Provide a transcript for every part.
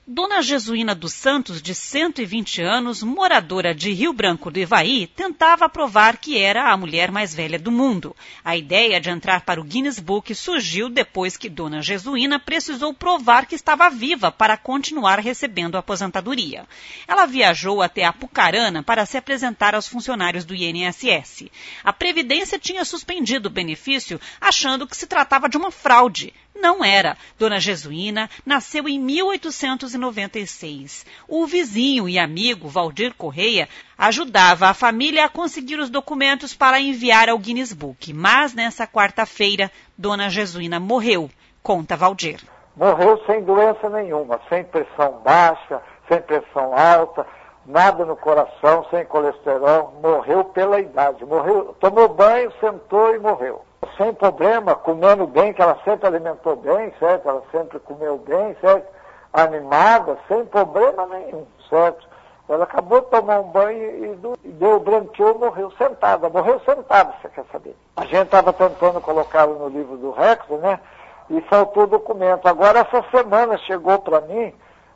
Dona Jesuína dos Santos, de 120 anos, moradora de Rio Branco do Ivaí, tentava provar que era a mulher mais velha do mundo. A ideia de entrar para o Guinness Book surgiu depois que Dona Jesuína precisou provar que estava viva para continuar recebendo a aposentadoria. Ela viajou até Apucarana para se apresentar aos funcionários do INSS. A Previdência tinha suspendido o benefício, achando que se tratava de uma fraude. Não era. Dona Jesuína nasceu em 1896. O vizinho e amigo Valdir Correia ajudava a família a conseguir os documentos para enviar ao Guinness Book. Mas nessa quarta-feira, Dona Jesuína morreu, conta Valdir. Morreu sem doença nenhuma, sem pressão baixa, sem pressão alta, nada no coração, sem colesterol. Morreu pela idade. Morreu, tomou banho, sentou e morreu. Sem problema, comendo bem, que ela sempre alimentou bem, certo? Ela sempre comeu bem, certo? Animada, sem problema nenhum, certo? Ela acabou de tomar um banho e deu branqueou, morreu sentada, você quer saber? A gente estava tentando colocá-lo no livro do Recorde, né? E faltou o documento. Agora, essa semana chegou para mim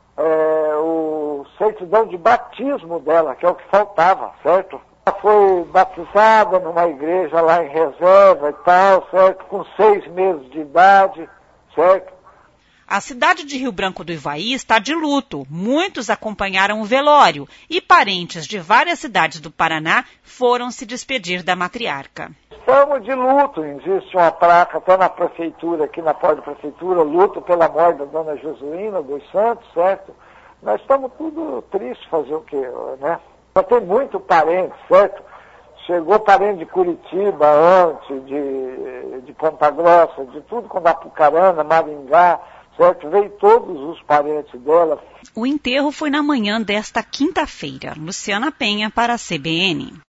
o certidão de batismo dela, que é o que faltava, certo? Ela foi batizada numa igreja lá em Reserva e tal, certo? Com 6 meses de idade, certo? A cidade de Rio Branco do Ivaí está de luto. Muitos acompanharam o velório e parentes de várias cidades do Paraná foram se despedir da matriarca. Estamos de luto. Existe uma placa até na prefeitura, aqui na porta da prefeitura, luto pela morte da Dona Jesuína dos Santos, certo? Nós estamos tudo tristes, fazer o quê, né? Só tem muito parente, certo? Chegou parente de Curitiba antes, de Ponta Grossa, de tudo com Apucarana, Maringá, certo? Veio todos os parentes dela. O enterro foi na manhã desta quinta-feira. Luciana Penha para a CBN.